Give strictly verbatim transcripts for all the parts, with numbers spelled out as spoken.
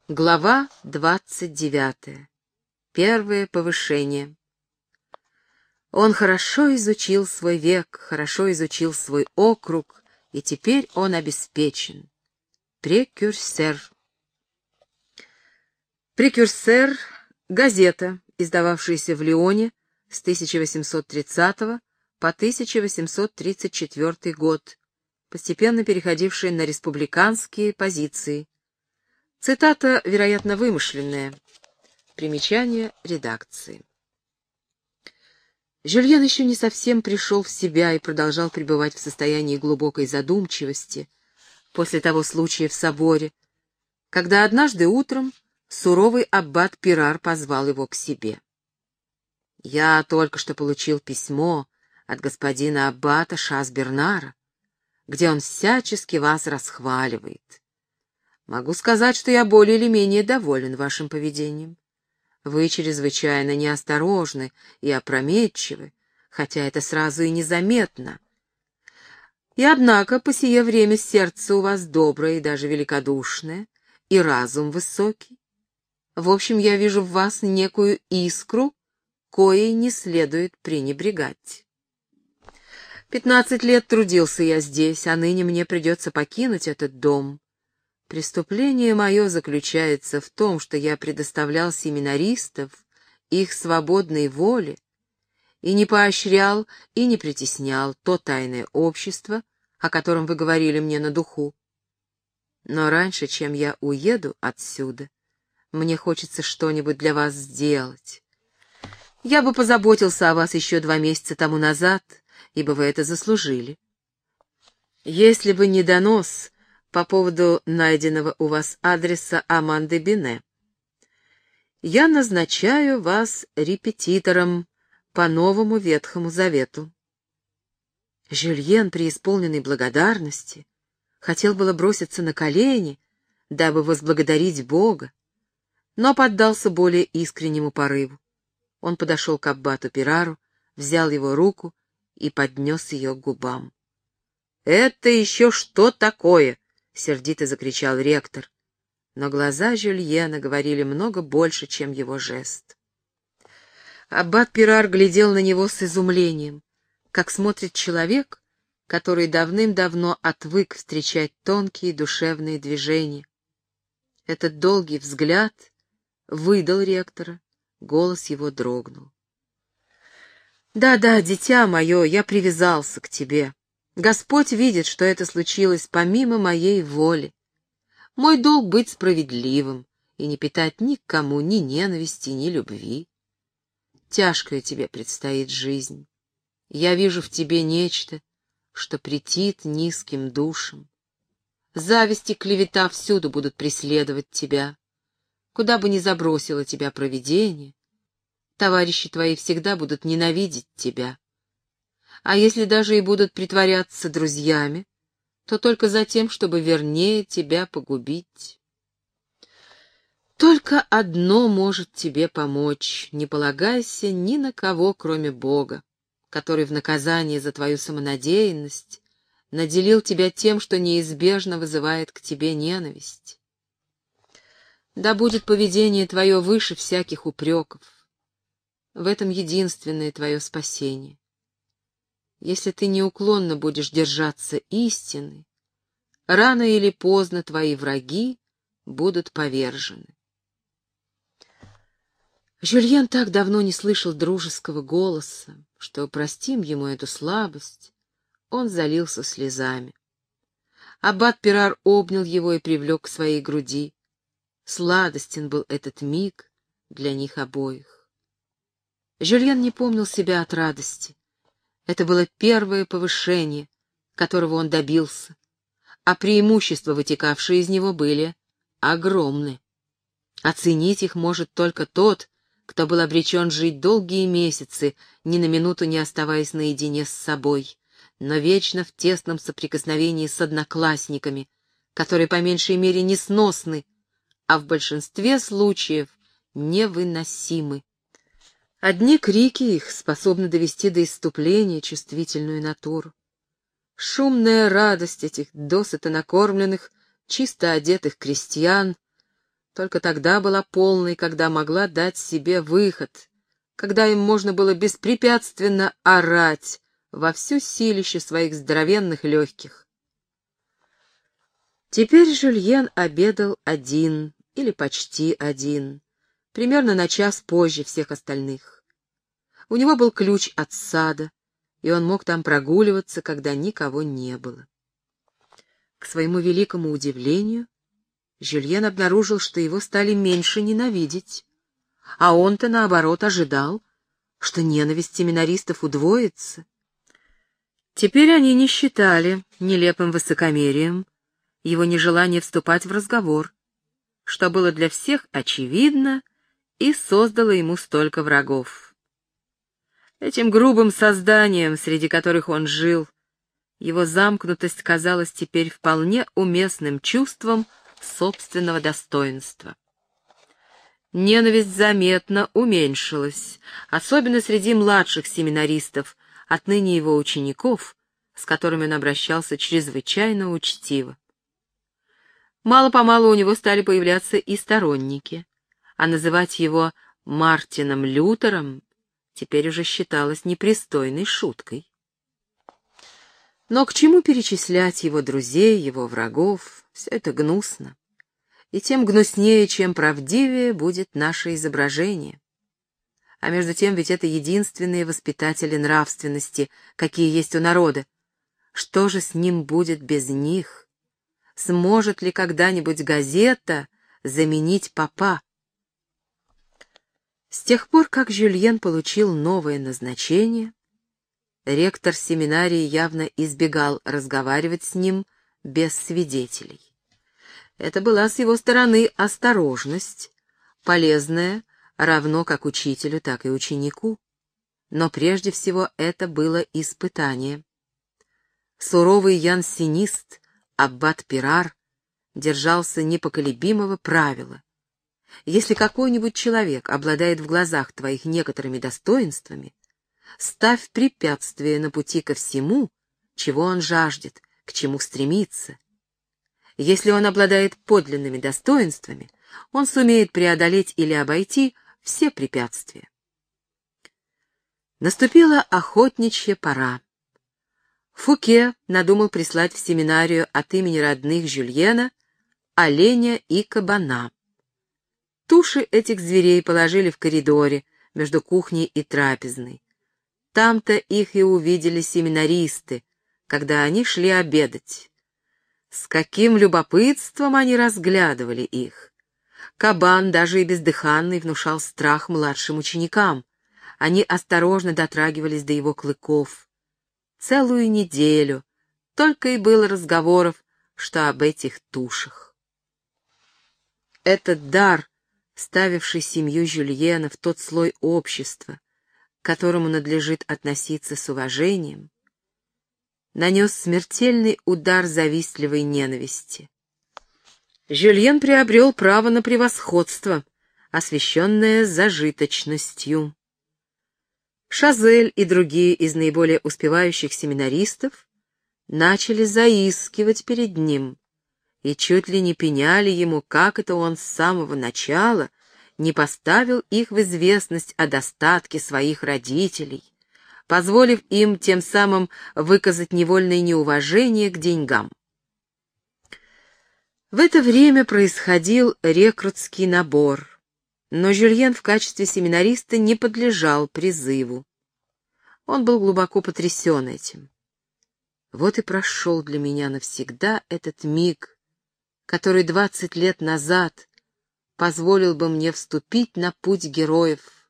Глава двадцать девятая. Первое повышение. Он хорошо изучил свой век, хорошо изучил свой округ, и теперь он обеспечен. Прекюрсер. Прекюрсер — газета, издававшаяся в Лионе с тысяча восемьсот тридцатого по тысяча восемьсот тридцать четвёртый год, постепенно переходившая на республиканские позиции. Цитата, вероятно, вымышленная. Примечание редакции. Жюльен еще не совсем пришел в себя и продолжал пребывать в состоянии глубокой задумчивости после того случая в соборе, когда однажды утром суровый аббат Пирар позвал его к себе. «Я только что получил письмо от господина аббата Шас-Бернара, где он всячески вас расхваливает. Могу сказать, что я более или менее доволен вашим поведением. Вы чрезвычайно неосторожны и опрометчивы, хотя это сразу и незаметно. И однако по сие время сердце у вас доброе и даже великодушное, и разум высокий. В общем, я вижу в вас некую искру, коей не следует пренебрегать. Пятнадцать лет трудился я здесь, а ныне мне придется покинуть этот дом. Преступление мое заключается в том, что я предоставлял семинаристов их свободной воле и не поощрял и не притеснял то тайное общество, о котором вы говорили мне на духу. Но раньше, чем я уеду отсюда, мне хочется что-нибудь для вас сделать. Я бы позаботился о вас еще два месяца тому назад, ибо вы это заслужили. Если бы не донос по поводу найденного у вас адреса Аманды Бине, я назначаю вас репетитором по Новому Ветхому Завету». Жюльен, преисполненный благодарности, хотел было броситься на колени, дабы возблагодарить Бога, но поддался более искреннему порыву. Он подошел к аббату Пирару, взял его руку и поднес ее к губам. «Это еще что такое?» — сердито закричал ректор. Но глаза Жюльена говорили много больше, чем его жест. Аббат Пирар глядел на него с изумлением, как смотрит человек, который давным-давно отвык встречать тонкие душевные движения. Этот долгий взгляд выдал ректора, голос его дрогнул. «Да-да, дитя мое, я привязался к тебе. Господь видит, что это случилось помимо моей воли. Мой долг быть справедливым и не питать ни к кому ни ненависти, ни любви. Тяжкая тебе предстоит жизнь. Я вижу в тебе нечто, что претит низким душам. Зависть и клевета всюду будут преследовать тебя. Куда бы ни забросило тебя провидение, товарищи твои всегда будут ненавидеть тебя. А если даже и будут притворяться друзьями, то только за тем, чтобы вернее тебя погубить. Только одно может тебе помочь: не полагайся ни на кого, кроме Бога, который в наказание за твою самонадеянность наделил тебя тем, что неизбежно вызывает к тебе ненависть. Да будет поведение твое выше всяких упреков. В этом единственное твое спасение. Если ты неуклонно будешь держаться истины, рано или поздно твои враги будут повержены. Жюльен так давно не слышал дружеского голоса, что, простим ему эту слабость, он залился слезами. Аббат Пирар обнял его и привлек к своей груди. Сладостен был этот миг для них обоих. Жюльен не помнил себя от радости. Это было первое повышение, которого он добился, а преимущества, вытекавшие из него, были огромны. Оценить их может только тот, кто был обречен жить долгие месяцы, ни на минуту не оставаясь наедине с собой, но вечно в тесном соприкосновении с одноклассниками, которые по меньшей мере несносны, а в большинстве случаев невыносимы. Одни крики их способны довести до исступления чувствительную натуру. Шумная радость этих досыта накормленных, чисто одетых крестьян только тогда была полной, когда могла дать себе выход, когда им можно было беспрепятственно орать во всю силище своих здоровенных легких. Теперь Жюльен обедал один, или почти один, примерно на час позже всех остальных. У него был ключ от сада, и он мог там прогуливаться, когда никого не было. К своему великому удивлению, Жюльен обнаружил, что его стали меньше ненавидеть, а он-то, наоборот, ожидал, что ненависть семинаристов удвоится. Теперь они не считали нелепым высокомерием его нежелание вступать в разговор, что было для всех очевидно и создало ему столько врагов. Этим грубым созданием, среди которых он жил, его замкнутость казалась теперь вполне уместным чувством собственного достоинства. Ненависть заметно уменьшилась, особенно среди младших семинаристов, отныне его учеников, с которыми он обращался чрезвычайно учтиво. Мало-помалу у него стали появляться и сторонники, а называть его Мартином Лютером теперь уже считалось непристойной шуткой. Но к чему перечислять его друзей, его врагов? Все это гнусно. И тем гнуснее, чем правдивее будет наше изображение. А между тем ведь это единственные воспитатели нравственности, какие есть у народа. Что же с ним будет без них? Сможет ли когда-нибудь газета заменить папа? С тех пор, как Жюльен получил новое назначение, ректор семинарии явно избегал разговаривать с ним без свидетелей. Это была с его стороны осторожность, полезная равно как учителю, так и ученику. Но прежде всего это было испытание. Суровый янсенист аббат Пирар держался непоколебимого правила. Если какой-нибудь человек обладает в глазах твоих некоторыми достоинствами, ставь препятствие на пути ко всему, чего он жаждет, к чему стремится. Если он обладает подлинными достоинствами, он сумеет преодолеть или обойти все препятствия. Наступила охотничья пора. Фуке надумал прислать в семинарию от имени родных Жюльена оленя и кабана. Туши этих зверей положили в коридоре между кухней и трапезной. Там-то их и увидели семинаристы, когда они шли обедать. С каким любопытством они разглядывали их! Кабан, даже и бездыханный, внушал страх младшим ученикам. Они осторожно дотрагивались до его клыков. Целую неделю только и было разговоров, что об этих тушах. Этот дар, ставивший семью Жюльена в тот слой общества, к которому надлежит относиться с уважением, нанес смертельный удар завистливой ненависти. Жюльен приобрел право на превосходство, освященное зажиточностью. Шазель и другие из наиболее успевающих семинаристов начали заискивать перед ним и чуть ли не пеняли ему, как это он с самого начала не поставил их в известность о достатке своих родителей, позволив им тем самым выказать невольное неуважение к деньгам. В это время происходил рекрутский набор, но Жюльен в качестве семинариста не подлежал призыву. Он был глубоко потрясен этим. Вот и прошел для меня навсегда этот миг, который двадцать лет назад позволил бы мне вступить на путь героев.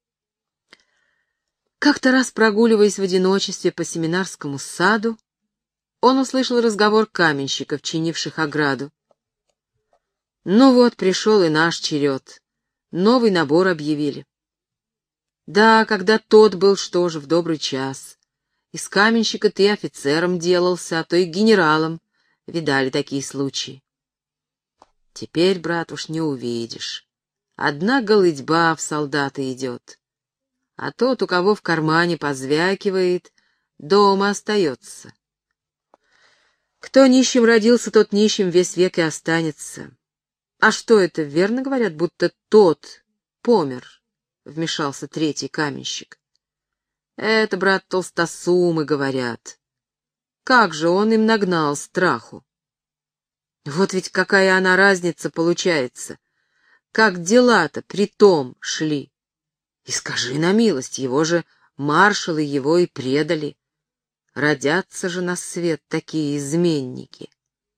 Как-то раз, прогуливаясь в одиночестве по семинарскому саду, он услышал разговор каменщиков, чинивших ограду. Ну вот, пришел и наш черед. Новый набор объявили. Да, когда тот был, что же, в добрый час. Из каменщика ты офицером делался, а то и генералом. Видали такие случаи. Теперь, брат, уж не увидишь. Одна голыдьба в солдаты идет. А тот, у кого в кармане позвякивает, дома остается. Кто нищим родился, тот нищим весь век и останется. А что это, верно говорят, будто тот помер? Вмешался третий каменщик. Это, брат, толстосумы говорят. Как же он им нагнал страху? Вот ведь какая она разница получается. Как дела-то при том шли. И скажи на милость, его же маршалы его и предали. Родятся же на свет такие изменники.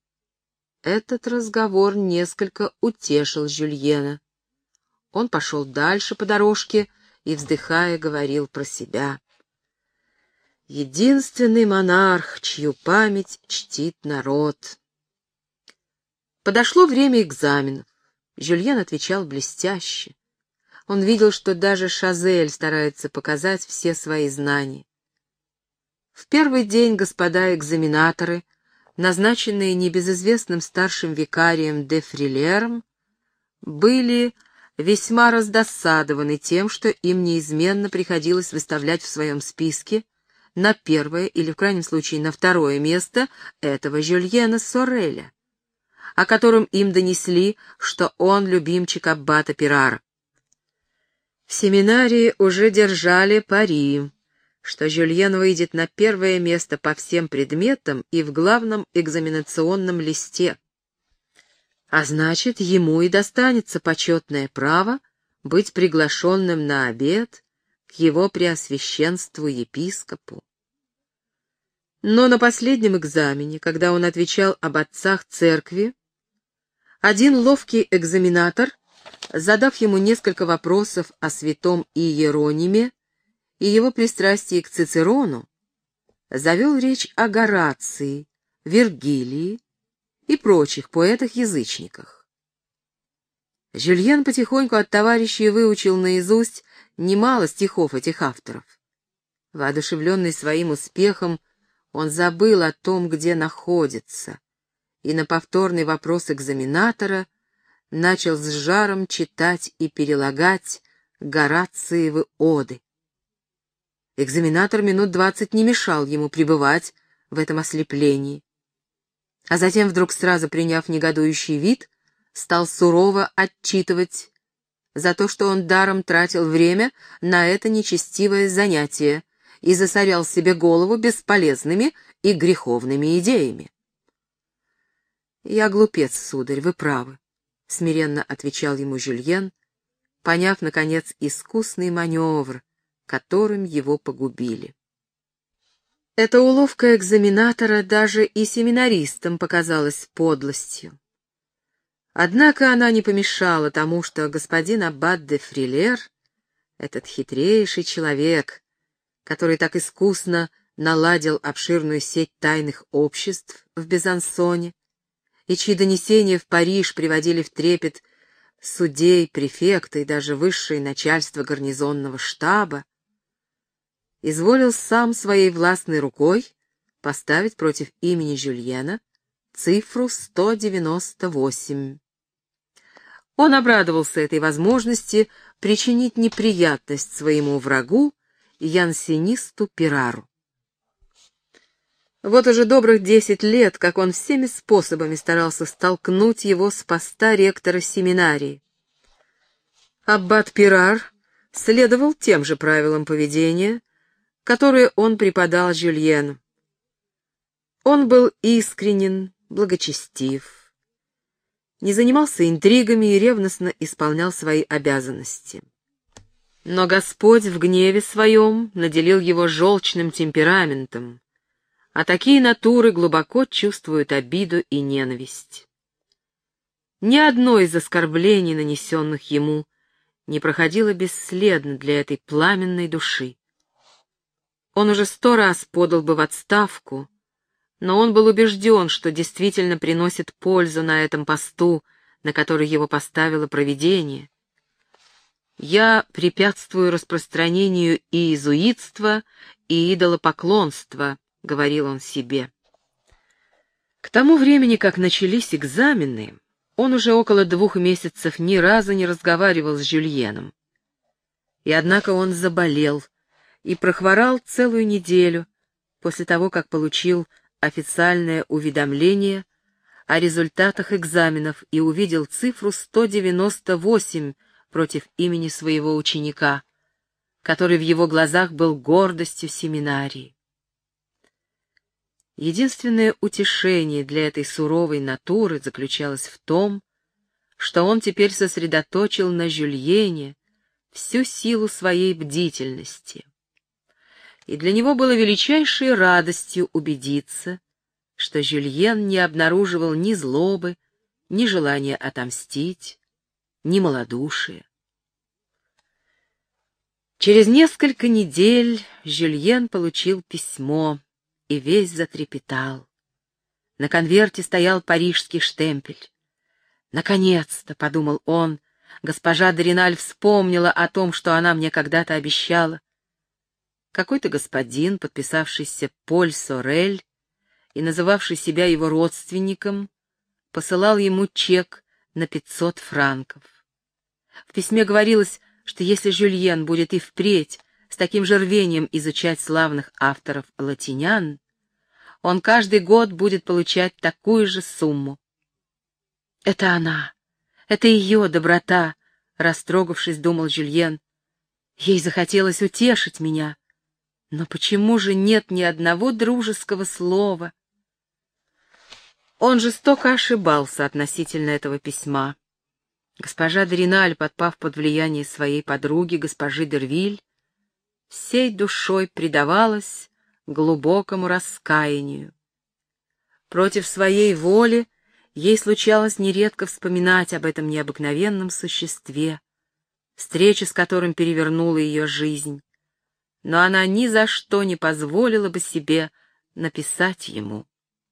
Этот разговор несколько утешил Жюльена. Он пошел дальше по дорожке и, вздыхая, говорил про себя. Единственный монарх, чью память чтит народ. Подошло время экзаменов. Жюльен отвечал блестяще. Он видел, что даже Шазель старается показать все свои знания. В первый день господа экзаменаторы, назначенные небезызвестным старшим викарием де Фрилером, были весьма раздосадованы тем, что им неизменно приходилось выставлять в своем списке на первое или, в крайнем случае, на второе место этого Жюльена Сореля, о котором им донесли, что он любимчик аббата Пирара. В семинарии уже держали пари, что Жюльен выйдет на первое место по всем предметам и в главном экзаменационном листе. А значит, ему и достанется почетное право быть приглашенным на обед к его преосвященству епископу. Но на последнем экзамене, когда он отвечал об отцах церкви, один ловкий экзаменатор, задав ему несколько вопросов о святом Иерониме и его пристрастии к Цицерону, завел речь о Горации, Вергилии и прочих поэтах-язычниках. Жюльен потихоньку от товарищей выучил наизусть немало стихов этих авторов. Воодушевленный своим успехом, он забыл о том, где находится, и на повторный вопрос экзаменатора начал с жаром читать и перелагать Горациевы оды. Экзаменатор минут двадцать не мешал ему пребывать в этом ослеплении, а затем, вдруг сразу приняв негодующий вид, стал сурово отчитывать за то, что он даром тратил время на это нечестивое занятие и засорял себе голову бесполезными и греховными идеями. «Я глупец, сударь, вы правы», — смиренно отвечал ему Жюльен, поняв, наконец, искусный маневр, которым его погубили. Эта уловка экзаменатора даже и семинаристам показалась подлостью. Однако она не помешала тому, что господин аббат де Фрилер, этот хитрейший человек, который так искусно наладил обширную сеть тайных обществ в Безансоне, и чьи донесения в Париж приводили в трепет судей, префекта и даже высшее начальство гарнизонного штаба, изволил сам своей властной рукой поставить против имени Жюльена цифру сто девяносто восемь. Он обрадовался этой возможности причинить неприятность своему врагу, янсенисту Пирару. Вот уже добрых десять лет, как он всеми способами старался столкнуть его с поста ректора семинарии. Аббат Пирар следовал тем же правилам поведения, которые он преподал Жюльену. Он был искренен, благочестив, не занимался интригами и ревностно исполнял свои обязанности. Но Господь в гневе своем наделил его желчным темпераментом, а такие натуры глубоко чувствуют обиду и ненависть. Ни одно из оскорблений, нанесенных ему, не проходило бесследно для этой пламенной души. Он уже сто раз подал бы в отставку, но он был убежден, что действительно приносит пользу на этом посту, на который его поставило провидение. «Я препятствую распространению и иезуитства, и идолопоклонства», — говорил он себе. К тому времени, как начались экзамены, он уже около двух месяцев ни разу не разговаривал с Жюльеном. И однако он заболел и прохворал целую неделю после того, как получил официальное уведомление о результатах экзаменов и увидел цифру сто девяносто восемь против имени своего ученика, который в его глазах был гордостью семинарии. Единственное утешение для этой суровой натуры заключалось в том, что он теперь сосредоточил на Жюльене всю силу своей бдительности. И для него было величайшей радостью убедиться, что Жюльен не обнаруживал ни злобы, ни желания отомстить, ни малодушия. Через несколько недель Жюльен получил письмо и весь затрепетал. На конверте стоял парижский штемпель. «Наконец-то», — подумал он, — «госпожа де Реналь вспомнила о том, что она мне когда-то обещала». Какой-то господин, подписавшийся Поль Сорель и называвший себя его родственником, посылал ему чек на пятьсот франков. В письме говорилось, что если Жюльен будет и впредь с таким же рвением изучать славных авторов-латинян, он каждый год будет получать такую же сумму. «Это она, это ее доброта», — растрогавшись, думал Жюльен. «Ей захотелось утешить меня. Но почему же нет ни одного дружеского слова?» Он жестоко ошибался относительно этого письма. Госпожа де Реналь, подпав под влияние своей подруги, госпожи Дервиль, всей душой предавалась глубокому раскаянию. Против своей воли ей случалось нередко вспоминать об этом необыкновенном существе, встреча с которым перевернула ее жизнь, но она ни за что не позволила бы себе написать ему.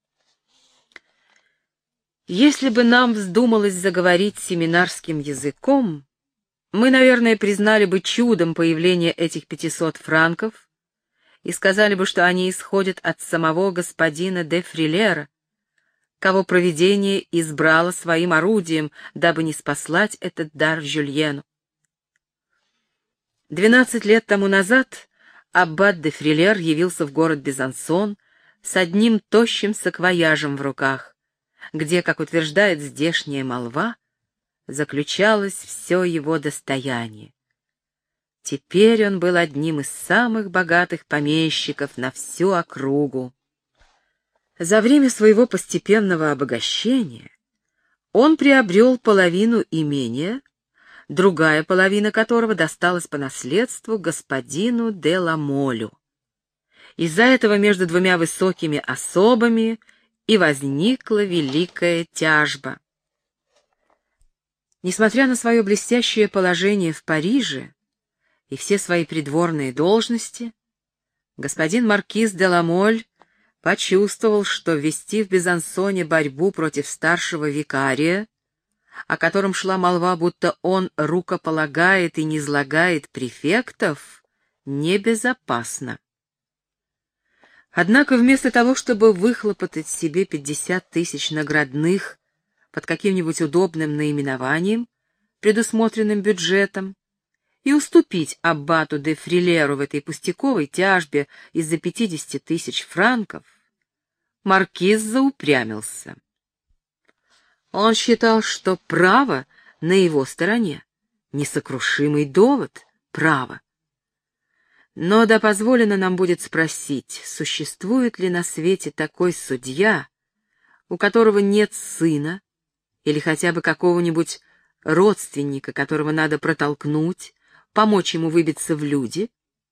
Если бы нам вздумалось заговорить семинарским языком, мы, наверное, признали бы чудом появление этих пятисот франков и сказали бы, что они исходят от самого господина де Фрилера, кого провидение избрало своим орудием, дабы не спаслать этот дар Жюльену. Двенадцать лет тому назад аббат де Фрилер явился в город Безансон с одним тощим саквояжем в руках, где, как утверждает здешняя молва, заключалось все его достояние. Теперь он был одним из самых богатых помещиков на всю округу. За время своего постепенного обогащения он приобрел половину имения, другая половина которого досталась по наследству господину де Ламолю. Из-за этого между двумя высокими особами и возникла великая тяжба. Несмотря на свое блестящее положение в Париже и все свои придворные должности, господин маркиз де Ламоль почувствовал, что вести в Безансоне борьбу против старшего викария, о котором шла молва, будто он рукополагает и низлагает префектов, небезопасно. Однако вместо того, чтобы выхлопотать себе пятьдесят тысяч наградных под каким-нибудь удобным наименованием, предусмотренным бюджетом, и уступить аббату де Фрилеру в этой пустяковой тяжбе из-за пятидесяти тысяч франков, маркиз заупрямился. Он считал, что право на его стороне, несокрушимый довод права. Но да позволено нам будет спросить, существует ли на свете такой судья, у которого нет сына или хотя бы какого-нибудь родственника, которого надо протолкнуть, помочь ему выбиться в люди?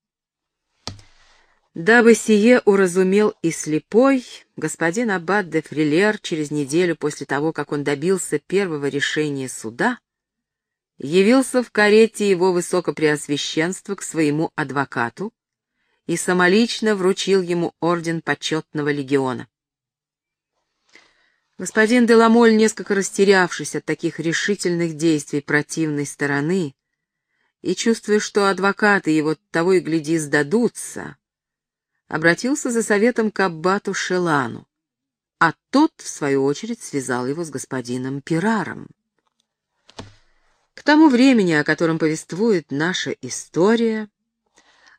Дабы сие уразумел и слепой, господин аббат де Фрилер через неделю после того, как он добился первого решения суда, явился в карете его высокопреосвященства к своему адвокату и самолично вручил ему орден почетного легиона. Господин де Ламоль, несколько растерявшись от таких решительных действий противной стороны и чувствуя, что адвокаты его того и гляди сдадутся, обратился за советом к аббату Шелану, а тот, в свою очередь, связал его с господином Пираром. К тому времени, о котором повествует наша история,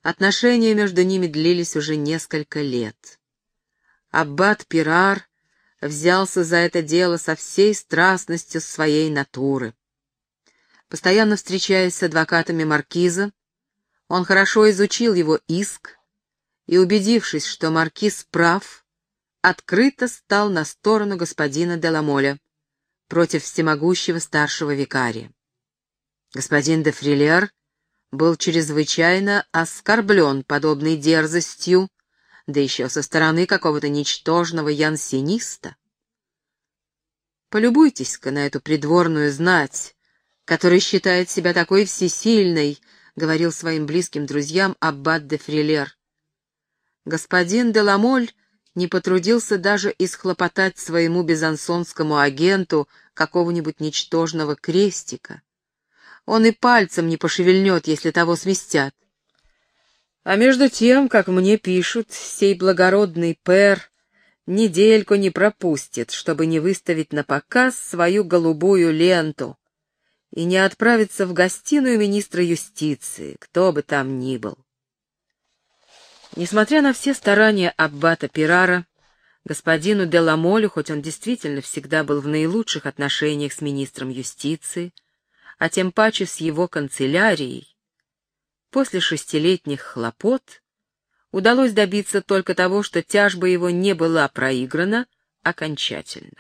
отношения между ними длились уже несколько лет. Аббат Пирар взялся за это дело со всей страстностью своей натуры. Постоянно встречаясь с адвокатами маркиза, он хорошо изучил его иск и, убедившись, что маркиз прав, открыто стал на сторону господина де ла Моля против всемогущего старшего викария. Господин де Фрилер был чрезвычайно оскорблен подобной дерзостью, да еще со стороны какого-то ничтожного янсениста. Полюбуйтесь-ка на эту придворную знать, которая считает себя такой всесильной, — говорил своим близким друзьям аббат де Фрилер. Господин де ла Моль не потрудился даже исхлопотать своему безансонскому агенту какого-нибудь ничтожного крестика. Он и пальцем не пошевельнет, если того сместят. А между тем, как мне пишут, сей благородный пэр недельку не пропустит, чтобы не выставить на показ свою голубую ленту и не отправиться в гостиную министра юстиции, кто бы там ни был. Несмотря на все старания аббата Пирара, господину де ла Молю, хоть он действительно всегда был в наилучших отношениях с министром юстиции, а тем паче с его канцелярией, после шестилетних хлопот удалось добиться только того, что тяжба его не была проиграна окончательно.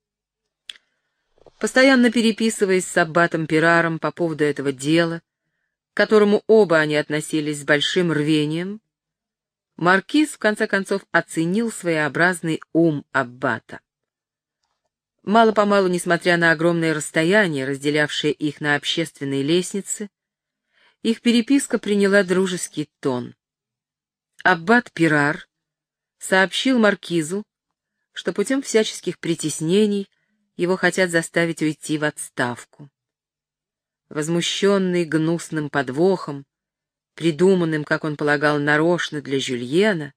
Постоянно переписываясь с аббатом Пираром по поводу этого дела, к которому оба они относились с большим рвением, маркиз в конце концов оценил своеобразный ум аббата. Мало-помалу, несмотря на огромное расстояние, разделявшее их на общественной лестнице, их переписка приняла дружеский тон. Аббат Пирар сообщил маркизу, что путем всяческих притеснений его хотят заставить уйти в отставку. Возмущенный гнусным подвохом, придуманным, как он полагал, нарочно для Жюльена,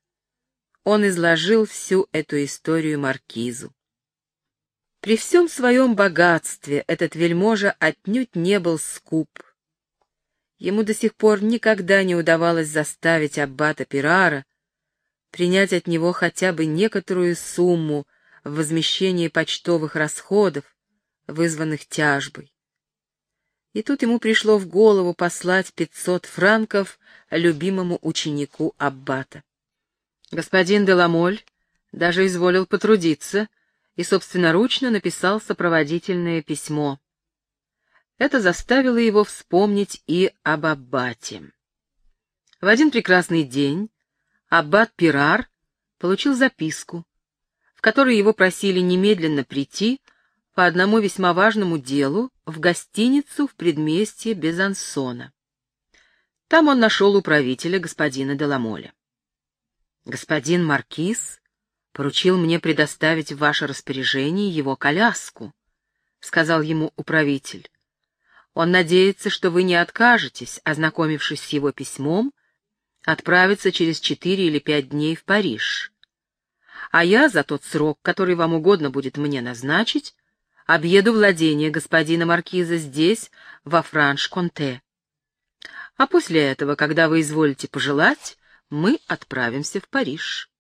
он изложил всю эту историю маркизу. При всем своем богатстве этот вельможа отнюдь не был скуп. Ему до сих пор никогда не удавалось заставить аббата Пирара принять от него хотя бы некоторую сумму в возмещении почтовых расходов, вызванных тяжбой. И тут ему пришло в голову послать пятьсот франков любимому ученику аббата. Господин де ла Моль даже изволил потрудиться и собственноручно написал сопроводительное письмо. Это заставило его вспомнить и об аббате. В один прекрасный день аббат Пирар получил записку, в которой его просили немедленно прийти по одному весьма важному делу в гостиницу в предместье Безансона. Там он нашел управителя господина де ла Моля. «Господин маркиз поручил мне предоставить в ваше распоряжение его коляску», — сказал ему управитель. «Он надеется, что вы не откажетесь, ознакомившись с его письмом, отправиться через четыре или пять дней в Париж. А я за тот срок, который вам угодно будет мне назначить, объеду владение господина маркиза здесь, во Франш-Конте. А после этого, когда вы изволите пожелать, мы отправимся в Париж».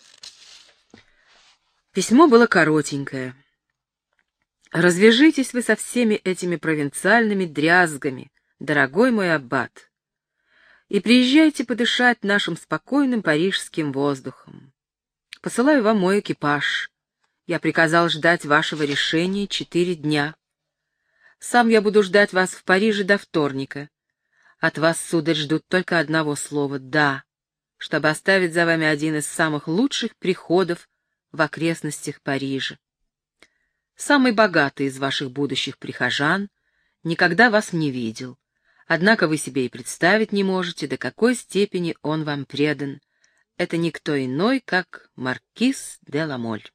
Письмо было коротенькое. «Развяжитесь вы со всеми этими провинциальными дрязгами, дорогой мой аббат, и приезжайте подышать нашим спокойным парижским воздухом. Посылаю вам мой экипаж. Я приказал ждать вашего решения четыре дня. Сам я буду ждать вас в Париже до вторника. От вас, сударь, ждут только одного слова «да», чтобы оставить за вами один из самых лучших приходов в окрестностях Парижа. Самый богатый из ваших будущих прихожан никогда вас не видел, однако вы себе и представить не можете, до какой степени он вам предан. Это никто иной, как маркиз де ла Моль».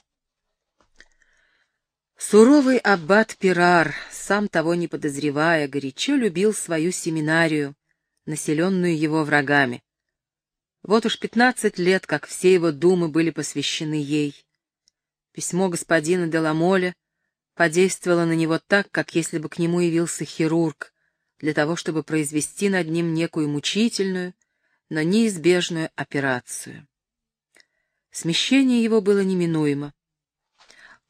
Суровый аббат Пирар, сам того не подозревая, горячо любил свою семинарию, населенную его врагами. Вот уж пятнадцать лет, как все его думы были посвящены ей. Письмо господина де ла Моля подействовало на него так, как если бы к нему явился хирург, для того, чтобы произвести над ним некую мучительную, но неизбежную операцию. Смещение его было неминуемо.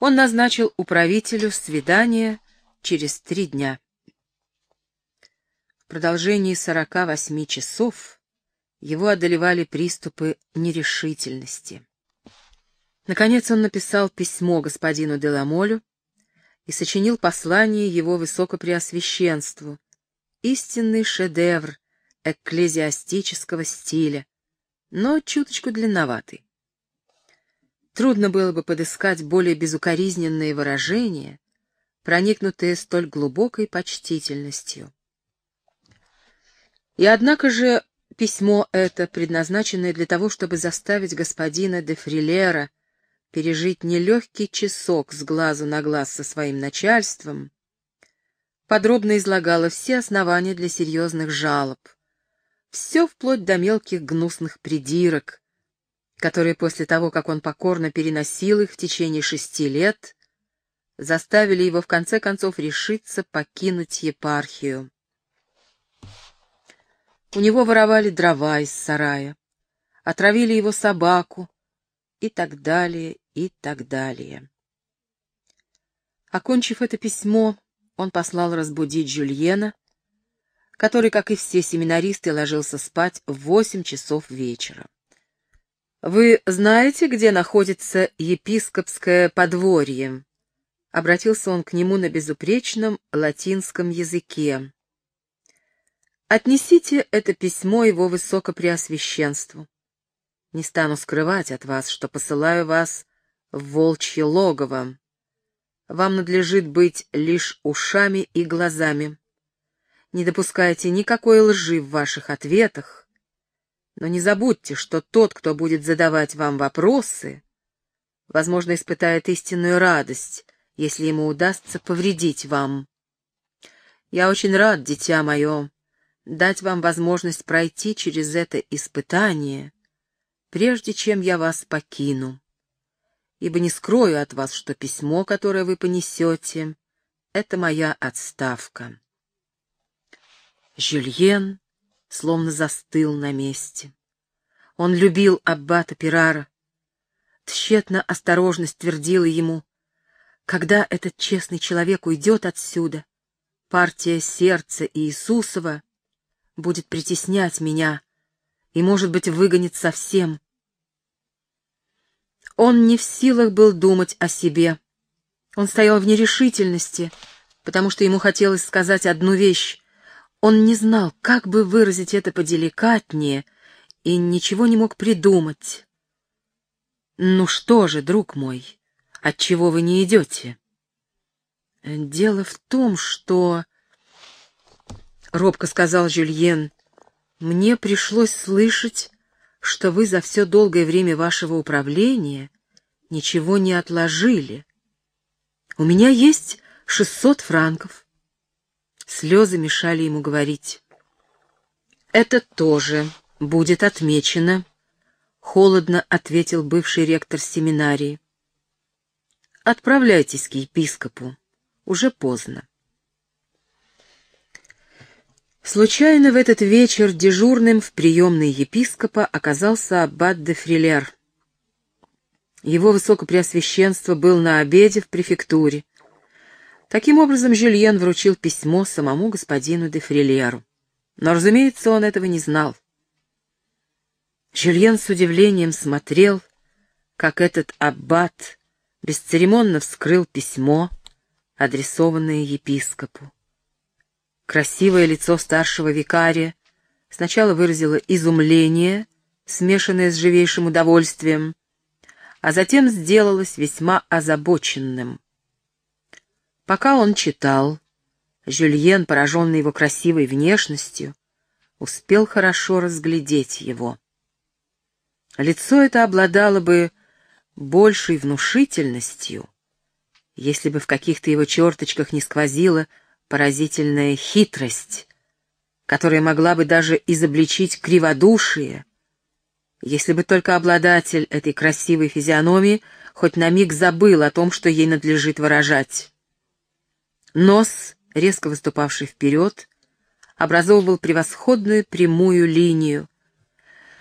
он назначил управителю свидание через три дня. В продолжении сорока восьми часов его одолевали приступы нерешительности. Наконец он написал письмо господину де ла Молю и сочинил послание его высокопреосвященству, истинный шедевр экклезиастического стиля, но чуточку длинноватый. Трудно было бы подыскать более безукоризненные выражения, проникнутые столь глубокой почтительностью. И однако же письмо это, предназначенное для того, чтобы заставить господина де Фрилера пережить нелегкий часок с глазу на глаз со своим начальством, подробно излагало все основания для серьезных жалоб, все вплоть до мелких гнусных придирок, которые после того, как он покорно переносил их в течение шести лет, заставили его в конце концов решиться покинуть епархию. У него воровали дрова из сарая, отравили его собаку и так далее, и так далее. Окончив это письмо, он послал разбудить Жюльена, который, как и все семинаристы, ложился спать в восемь часов вечера. «Вы знаете, где находится епископское подворье?» — обратился он к нему на безупречном латинском языке. «Отнесите это письмо его высокопреосвященству. Не стану скрывать от вас, что посылаю вас в волчье логово. Вам надлежит быть лишь ушами и глазами. Не допускайте никакой лжи в ваших ответах, но не забудьте, что тот, кто будет задавать вам вопросы, возможно, испытает истинную радость, если ему удастся повредить вам. Я очень рад, дитя мое, дать вам возможность пройти через это испытание, прежде чем я вас покину, ибо не скрою от вас, что письмо, которое вы понесете, — это моя отставка». Жюльен словно застыл на месте. Он любил аббата Пирара. Тщетно осторожность твердила ему: когда этот честный человек уйдет отсюда, партия сердца Иисусова будет притеснять меня и, может быть, выгонит совсем. Он не в силах был думать о себе. Он стоял в нерешительности, потому что ему хотелось сказать одну вещь. Он не знал, как бы выразить это поделикатнее, и ничего не мог придумать. «Ну что же, друг мой, отчего вы не идете?» «Дело в том, что...» — робко сказал Жюльен, — «мне пришлось слышать, что вы за все долгое время вашего управления ничего не отложили. У меня есть шестьсот франков». Слезы мешали ему говорить. «Это тоже будет отмечено», — холодно ответил бывший ректор семинарии. «Отправляйтесь к епископу. Уже поздно». Случайно в этот вечер дежурным в приемной епископа оказался аббат де Фрилер. Его высокопреосвященство был на обеде в префектуре. Таким образом, Жюльен вручил письмо самому господину де Фрилеру. Но, разумеется, он этого не знал. Жюльен с удивлением смотрел, как этот аббат бесцеремонно вскрыл письмо, адресованное епископу. Красивое лицо старшего викария сначала выразило изумление, смешанное с живейшим удовольствием, а затем сделалось весьма озабоченным. Пока он читал, Жюльен, пораженный его красивой внешностью, успел хорошо разглядеть его. Лицо это обладало бы большей внушительностью, если бы в каких-то его черточках не сквозила поразительная хитрость, которая могла бы даже изобличить криводушие, если бы только обладатель этой красивой физиономии хоть на миг забыл о том, что ей надлежит выражать. Нос, резко выступавший вперед, образовывал превосходную прямую линию.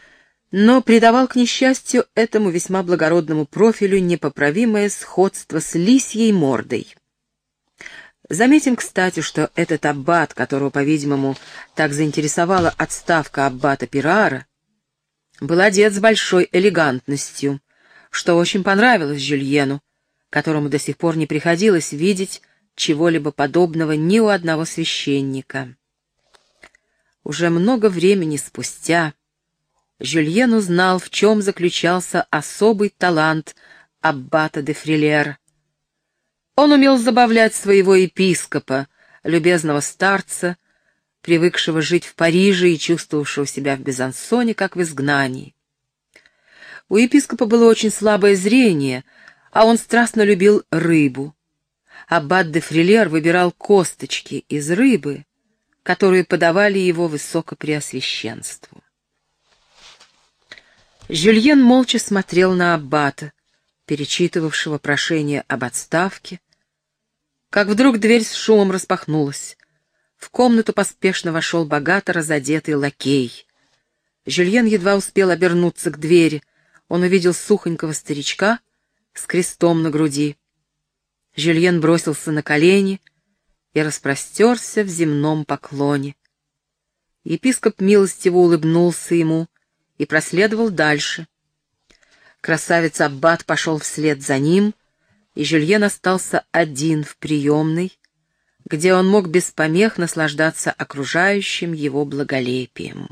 но придавал, к несчастью, этому весьма благородному профилю непоправимое сходство с лисьей мордой. Заметим, кстати, что этот аббат, которого, по-видимому, так заинтересовала отставка аббата Пирара, был одет с большой элегантностью, что очень понравилось Жюльену, которому до сих пор не приходилось видеть чего-либо подобного ни у одного священника. Уже много времени спустя Жюльен узнал, в чем заключался особый талант аббата де Фрилера. Он умел забавлять своего епископа, любезного старца, привыкшего жить в Париже и чувствовавшего себя в Безансоне, как в изгнании. У епископа было очень слабое зрение, а он страстно любил рыбу. Аббат де Фрилер выбирал косточки из рыбы, которые подавали его высокопреосвященству. Жюльен молча смотрел на аббата, перечитывавшего прошение об отставке, как вдруг дверь с шумом распахнулась. В комнату поспешно вошел богато разодетый лакей. Жюльен едва успел обернуться к двери. Он увидел сухонького старичка с крестом на груди. Жюльен бросился на колени и распростерся в земном поклоне. Епископ милостиво улыбнулся ему и проследовал дальше. Красавец-аббат пошел вслед за ним, и Жюльен остался один в приемной, где он мог без помех наслаждаться окружающим его благолепием.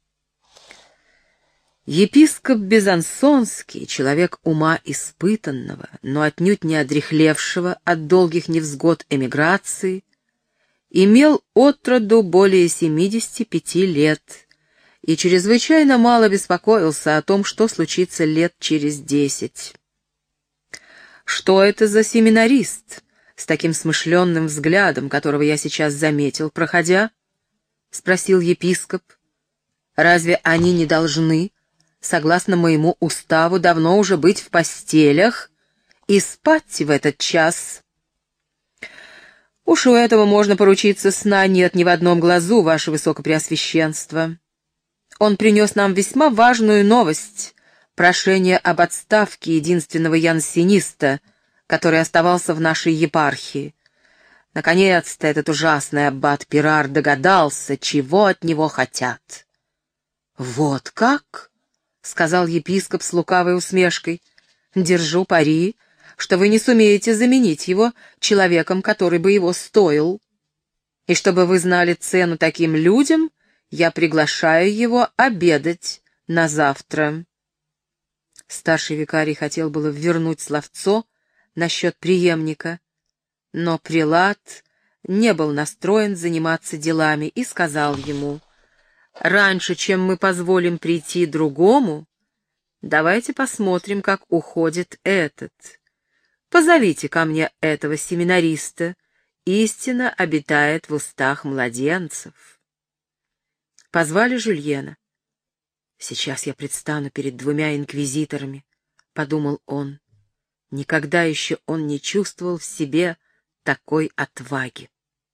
Епископ Безансонский, человек ума испытанного, но отнюдь не одряхлевшего от долгих невзгод эмиграции, имел от роду более семидесяти пяти лет и чрезвычайно мало беспокоился о том, что случится лет через десять. «Что это за семинарист с таким смышленным взглядом, которого я сейчас заметил, проходя?» — спросил епископ. «Разве они не должны, согласно моему уставу, давно уже быть в постелях и спать в этот час?» «Уж у этого можно поручиться, сна нет ни в одном глазу, ваше высокопреосвященство. Он принес нам весьма важную новость — прошение об отставке единственного янсениста, который оставался в нашей епархии. Наконец-то этот ужасный аббат Пирар догадался, чего от него хотят». «Вот как?» — сказал епископ с лукавой усмешкой. «Держу пари, что вы не сумеете заменить его человеком, который бы его стоил. И чтобы вы знали цену таким людям, я приглашаю его обедать на завтра». Старший викарий хотел было вернуть словцо насчет преемника, но прелат не был настроен заниматься делами и сказал ему: «Раньше, чем мы позволим прийти другому, давайте посмотрим, как уходит этот. Позовите ко мне этого семинариста, истина обитает в устах младенцев». Позвали Жюльена. «Сейчас я предстану перед двумя инквизиторами», — подумал он. Никогда еще он не чувствовал в себе такой отваги.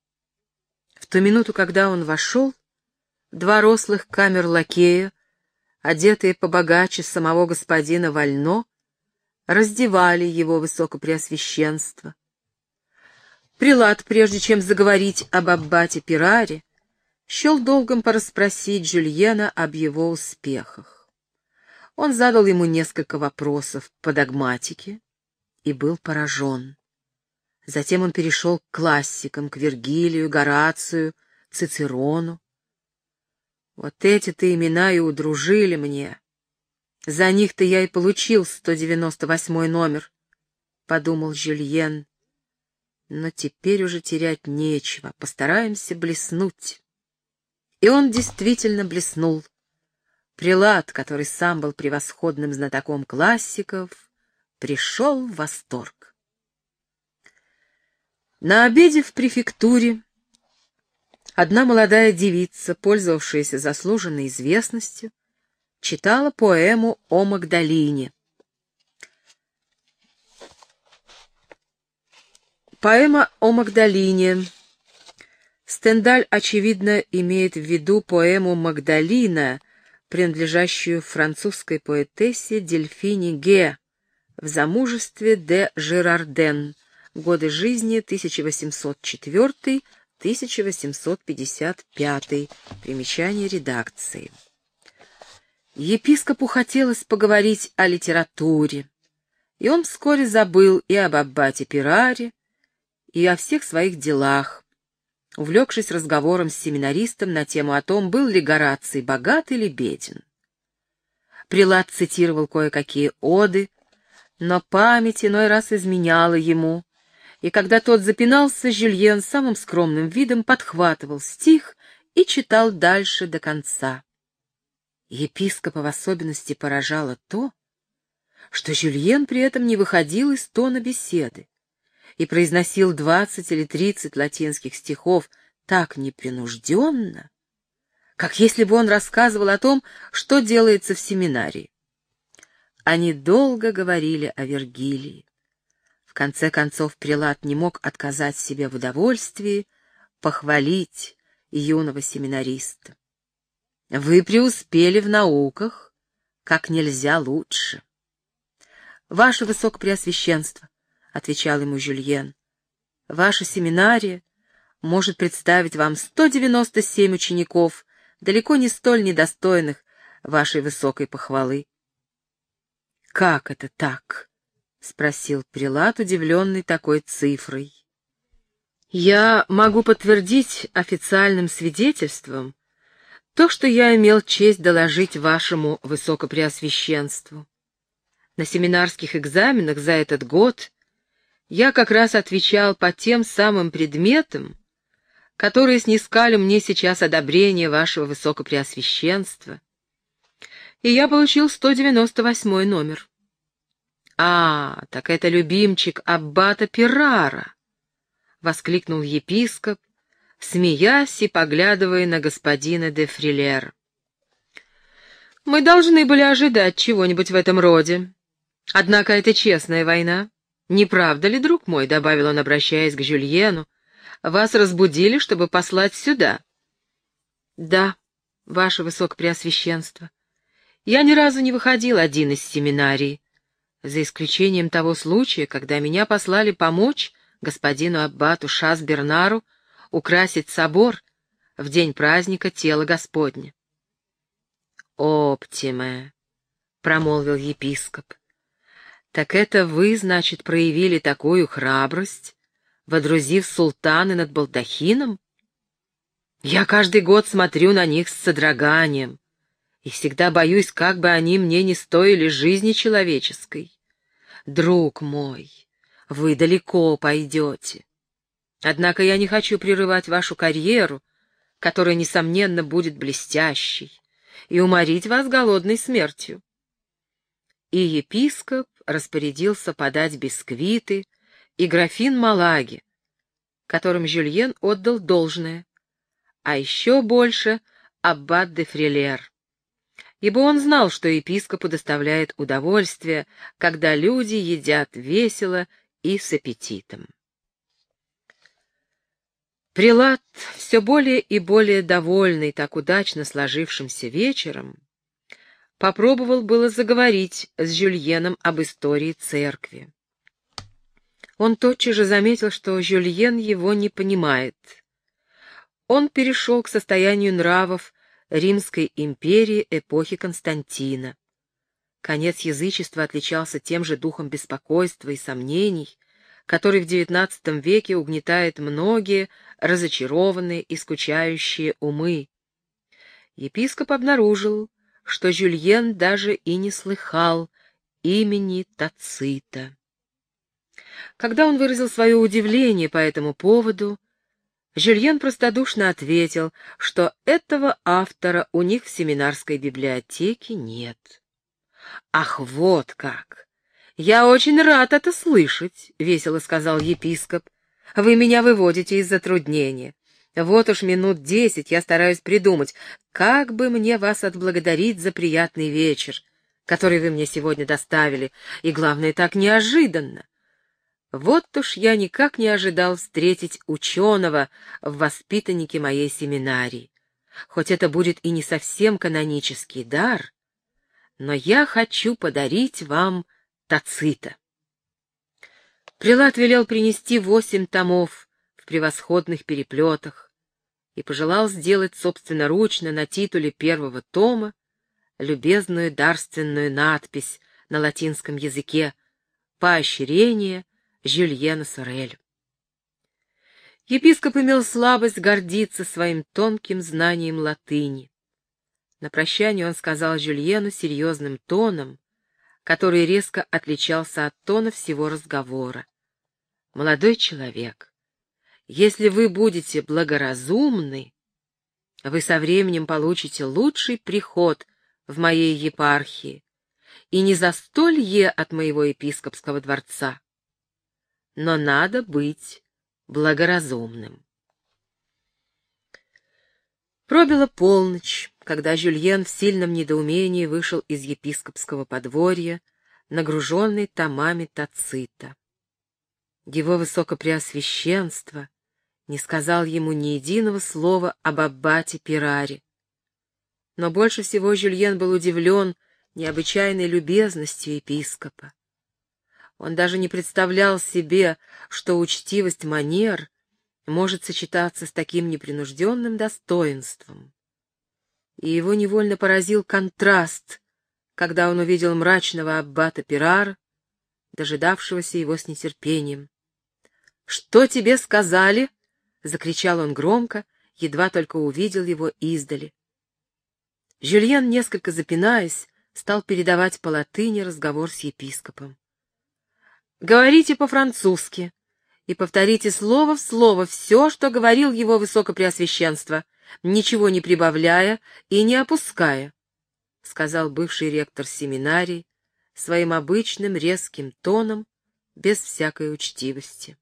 В ту минуту, когда он вошел, два рослых камер-лакея, одетые побогаче самого господина Вально, раздевали его высокопреосвященство. Прелат, прежде чем заговорить об аббате Пираре, счел долгом порасспросить Жюльена об его успехах. Он задал ему несколько вопросов по догматике и был поражен. Затем он перешел к классикам, к Вергилию, Горацию, Цицерону. «Вот эти-то имена и удружили мне. За них-то я и получил сто девяносто восьмой номер», — подумал Жюльен. «Но теперь уже терять нечего, постараемся блеснуть». И он действительно блеснул. Прелат, который сам был превосходным знатоком классиков, пришел в восторг. На обеде в префектуре одна молодая девица, пользовавшаяся заслуженной известностью, читала поэму о Магдалине. Поэма о Магдалине. Стендаль, очевидно, имеет в виду поэму «Магдалина», принадлежащую французской поэтессе Дельфине Ге в замужестве де Жирарден, годы жизни тысяча восемьсот четвёртый — тысяча восемьсот пятьдесят пятый, примечание редакции. Епископу хотелось поговорить о литературе, и он вскоре забыл и об аббате Пираре, и о всех своих делах, увлекшись разговором с семинаристом на тему о том, был ли Гораций богат или беден. Прилат цитировал кое-какие оды, но память иной раз изменяла ему, и когда тот запинался, Жюльен самым скромным видом подхватывал стих и читал дальше до конца. Епископа в особенности поражало то, что Жюльен при этом не выходил из тона беседы и произносил двадцать или тридцать латинских стихов так непринужденно, как если бы он рассказывал о том, что делается в семинарии. Они долго говорили о Вергилии. В конце концов прилат не мог отказать себе в удовольствии похвалить юного семинариста. «Вы преуспели в науках как нельзя лучше». «Ваше Высокопреосвященство», — отвечал ему Жюльен, — «ваша семинария может представить вам сто девяносто семь учеников, далеко не столь недостойных вашей высокой похвалы». «Как это так?» — спросил прилат, удивленный такой цифрой. «Я могу подтвердить официальным свидетельством то, что я имел честь доложить вашему Высокопреосвященству. На семинарских экзаменах за этот год я как раз отвечал по тем самым предметам, которые снискали мне сейчас одобрение вашего Высокопреосвященства, и я получил сто девяносто восьмой номер. «А, так это любимчик аббата Пирара!» — воскликнул епископ, смеясь и поглядывая на господина де Фрилер. «Мы должны были ожидать чего-нибудь в этом роде. Однако это честная война. Не правда ли, друг мой, — добавил он, обращаясь к Жюльену, — вас разбудили, чтобы послать сюда?» «Да, ваше Высокопреосвященство. Я ни разу не выходил один из семинарии, за исключением того случая, когда меня послали помочь господину аббату Шас-Бернару украсить собор в день праздника тела Господня». «Оптиме», — промолвил епископ, — «так это вы, значит, проявили такую храбрость, водрузив султаны над балдахином? Я каждый год смотрю на них с содроганием и всегда боюсь, как бы они мне не стоили жизни человеческой. Друг мой, вы далеко пойдете. Однако я не хочу прерывать вашу карьеру, которая, несомненно, будет блестящей, и уморить вас голодной смертью». И епископ распорядился подать бисквиты и графин малаги, которым Жюльен отдал должное, а еще больше аббат де Фрилер, ибо он знал, что епископу доставляет удовольствие, когда люди едят весело и с аппетитом. Прилат, все более и более довольный так удачно сложившимся вечером, попробовал было заговорить с Жюльеном об истории церкви. Он тотчас же заметил, что Жюльен его не понимает. Он перешел к состоянию нравов Римской империи эпохи Константина. Конец язычества отличался тем же духом беспокойства и сомнений, который в девятнадцатом веке угнетает многие разочарованные и скучающие умы. Епископ обнаружил, что Жюльен даже и не слыхал имени Тацита. Когда он выразил свое удивление по этому поводу, Жюльен простодушно ответил, что этого автора у них в семинарской библиотеке нет. «Ах, вот как! Я очень рад это слышать», — весело сказал епископ. «Вы меня выводите из затруднения. Вот уж минут десять я стараюсь придумать, как бы мне вас отблагодарить за приятный вечер, который вы мне сегодня доставили, и, главное, так неожиданно. Вот уж я никак не ожидал встретить ученого в воспитаннике моей семинарии. хоть это будет и не совсем канонический дар, но я хочу подарить вам Тацита». Прелат велел принести восемь томов в превосходных переплетах и пожелал сделать собственноручно на титуле первого тома любезную дарственную надпись на латинском языке «Поощрение Жюльена Сорель». Епископ имел слабость гордиться своим тонким знанием латыни. На прощание он сказал Жюльену серьезным тоном, который резко отличался от тона всего разговора: «Молодой человек, если вы будете благоразумны, вы со временем получите лучший приход в моей епархии и не застолье от моего епископского дворца. Но надо быть благоразумным». Пробила полночь, когда Жюльен в сильном недоумении вышел из епископского подворья, нагруженный томами Тацита. Его высокопреосвященство не сказал ему ни единого слова об аббате Пираре. Но больше всего Жюльен был удивлен необычайной любезностью епископа. Он даже не представлял себе, что учтивость манер может сочетаться с таким непринужденным достоинством. И его невольно поразил контраст, когда он увидел мрачного аббата Пирара, дожидавшегося его с нетерпением. «Что тебе сказали?» — закричал он громко, едва только увидел его издали. Жюльен, несколько запинаясь, стал передавать по латыни разговор с епископом. «Говорите по-французски и повторите слово в слово все, что говорил его высокопреосвященство, ничего не прибавляя и не опуская», — сказал бывший ректор семинарии своим обычным резким тоном, без всякой учтивости.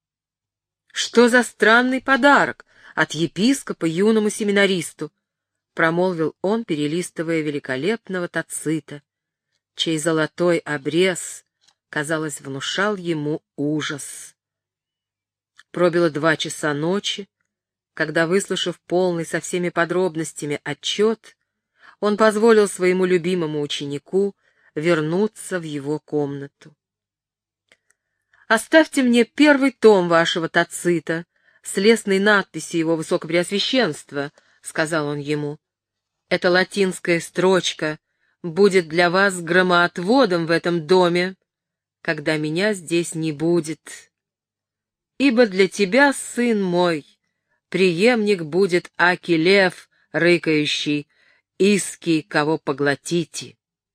«Что за странный подарок от епископа юному семинаристу?» — промолвил он, перелистывая великолепного Тацита, чей золотой обрез, казалось, внушал ему ужас. Пробило два часа ночи, когда, выслушав полный со всеми подробностями отчет, он позволил своему любимому ученику вернуться в его комнату. «Оставьте мне первый том вашего Тацита с лестной надписью его высокопреосвященства», — сказал он ему. «Эта латинская строчка будет для вас громоотводом в этом доме, когда меня здесь не будет. Ибо для тебя, сын мой, преемник будет аки лев, рыкающий, иски, кого поглотите».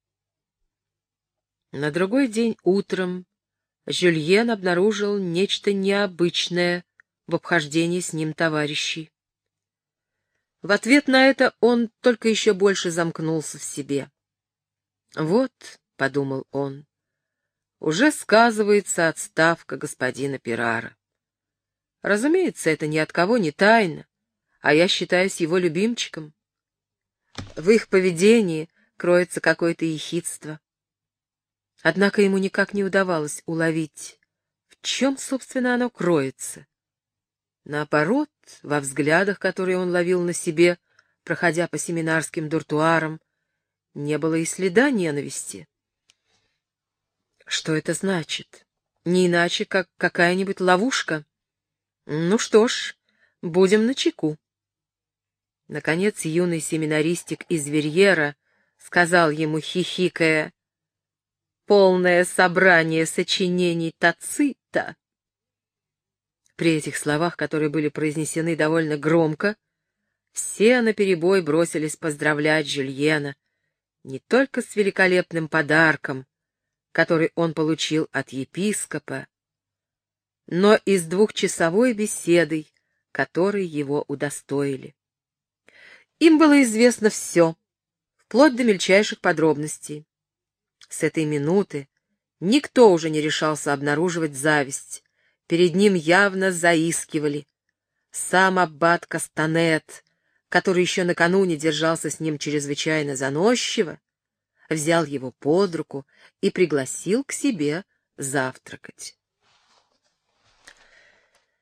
На другой день утром Жюльен обнаружил нечто необычное в обхождении с ним товарищей. В ответ на это он только еще больше замкнулся в себе. «Вот», — подумал он, — «уже сказывается отставка господина Пирара. Разумеется, это ни от кого не тайна, а я считаюсь его любимчиком. В их поведении кроется какое-то ехидство». Однако ему никак не удавалось уловить, в чем, собственно, оно кроется. Наоборот, во взглядах, которые он ловил на себе, проходя по семинарским дуртуарам, не было и следа ненависти. Что это значит? Не иначе, как какая-нибудь ловушка? Ну что ж, будем начеку. Наконец юный семинаристик из Верьера сказал ему, хихикая: «Полное собрание сочинений Тацита». При этих словах, которые были произнесены довольно громко, все наперебой бросились поздравлять Жюльена не только с великолепным подарком, который он получил от епископа, но и с двухчасовой беседой, которой его удостоили. Им было известно все, вплоть до мельчайших подробностей. С этой минуты никто уже не решался обнаруживать зависть. Перед ним явно заискивали. Сам аббат Кастанет, который еще накануне держался с ним чрезвычайно заносчиво, взял его под руку и пригласил к себе завтракать.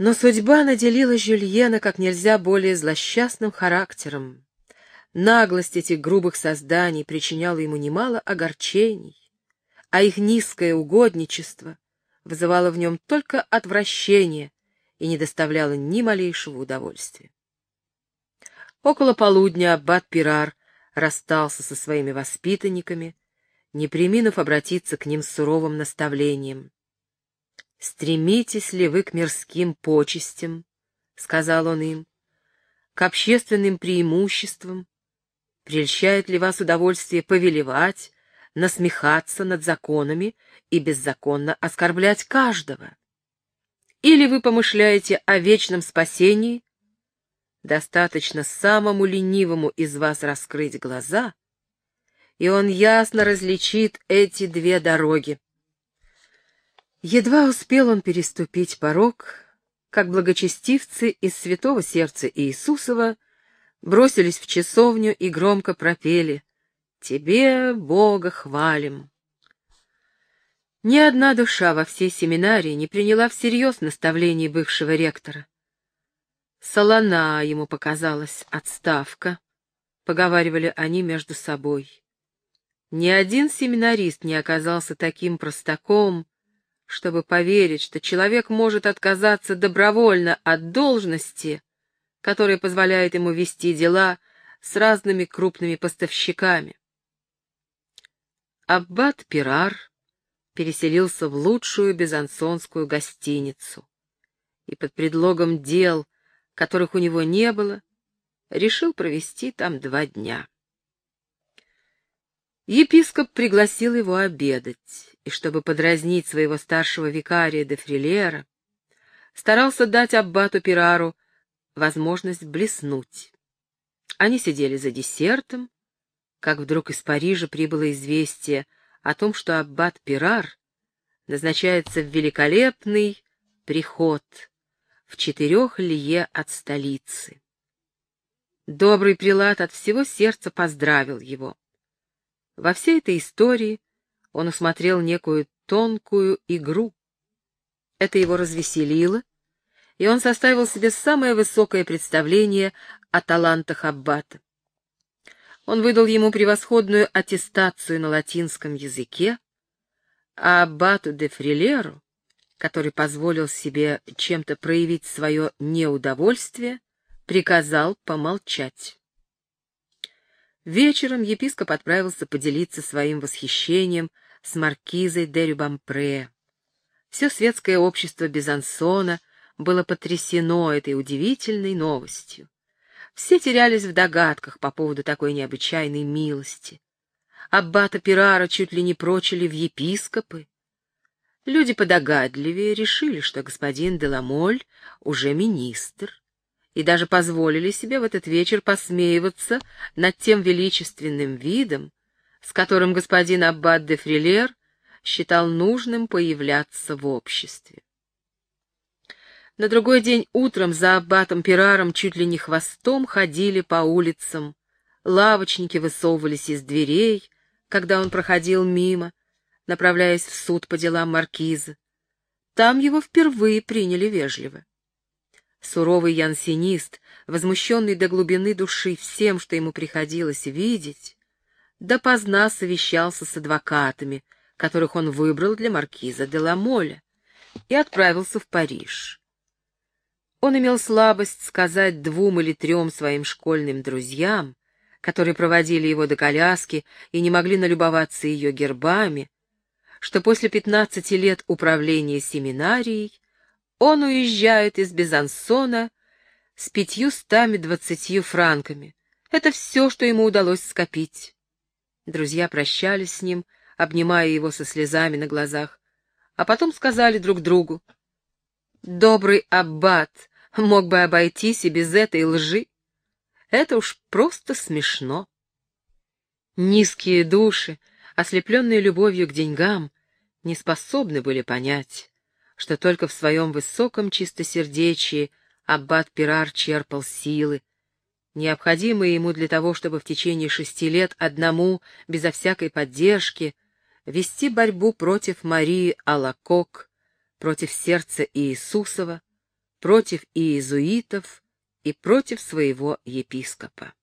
Но судьба наделила Жюльена как нельзя более злосчастным характером. Наглость этих грубых созданий причиняла ему немало огорчений, а их низкое угодничество вызывало в нем только отвращение и не доставляло ни малейшего удовольствия. Около полудня аббат Пирар расстался со своими воспитанниками, не преминув обратиться к ним с суровым наставлением. «Стремитесь ли вы к мирским почестям, — сказал он им, — к общественным преимуществам? Прельщает ли вас удовольствие повелевать, насмехаться над законами и беззаконно оскорблять каждого? Или вы помышляете о вечном спасении? Достаточно самому ленивому из вас раскрыть глаза, и он ясно различит эти две дороги». Едва успел он переступить порог, как благочестивцы из святого сердца Иисусова бросились в часовню и громко пропели: «Тебе, Бога, хвалим». Ни одна душа во всей семинарии не приняла всерьез наставлений бывшего ректора. Солона ему показалась отставка, — поговаривали они между собой. Ни один семинарист не оказался таким простаком, чтобы поверить, что человек может отказаться добровольно от должности, которая позволяет ему вести дела с разными крупными поставщиками. Аббат Пирар переселился в лучшую безансонскую гостиницу и под предлогом дел, которых у него не было, решил провести там два дня. Епископ пригласил его обедать, и, чтобы подразнить своего старшего викария де Фрилера, старался дать аббату Пирару возможность блеснуть. Они сидели за десертом, как вдруг из Парижа прибыло известие о том, что аббат Пирар назначается в великолепный приход в четырех лье от столицы. Добрый прелат от всего сердца поздравил его. Во всей этой истории он усмотрел некую тонкую игру. Это его развеселило, и он составил себе самое высокое представление о талантах аббата. Он выдал ему превосходную аттестацию на латинском языке, а аббату де Фрилеру, который позволил себе чем-то проявить свое неудовольствие, приказал помолчать. Вечером епископ отправился поделиться своим восхищением с маркизой де Рюбампре. Все светское общество Безансона было потрясено этой удивительной новостью. Все терялись в догадках по поводу такой необычайной милости. Аббата Пирара чуть ли не прочили в епископы. Люди подогадливее решили, что господин де Ламоль уже министр, и даже позволили себе в этот вечер посмеиваться над тем величественным видом, с которым господин аббат де Фрилер считал нужным появляться в обществе. На другой день утром за аббатом Пираром чуть ли не хвостом ходили по улицам, лавочники высовывались из дверей, когда он проходил мимо, направляясь в суд по делам маркиза. Там его впервые приняли вежливо. Суровый янсенист, возмущенный до глубины души всем, что ему приходилось видеть, допоздна совещался с адвокатами, которых он выбрал для маркиза де Ламоля, и отправился в Париж. Он имел слабость сказать двум или трем своим школьным друзьям, которые проводили его до коляски и не могли налюбоваться ее гербами, что после пятнадцати лет управления семинарией он уезжает из Безансона с пятьюстами двадцатью франками. Это все, что ему удалось скопить. Друзья прощались с ним, обнимая его со слезами на глазах, а потом сказали друг другу: «Добрый аббат мог бы обойтись и без этой лжи. Это уж просто смешно». Низкие души, ослепленные любовью к деньгам, не способны были понять, что только в своем высоком чистосердечии аббат Пирар черпал силы, необходимые ему для того, чтобы в течение шести лет одному, безо всякой поддержки, вести борьбу против Марии Алакок, против сердца Иисусова, против иезуитов и против своего епископа.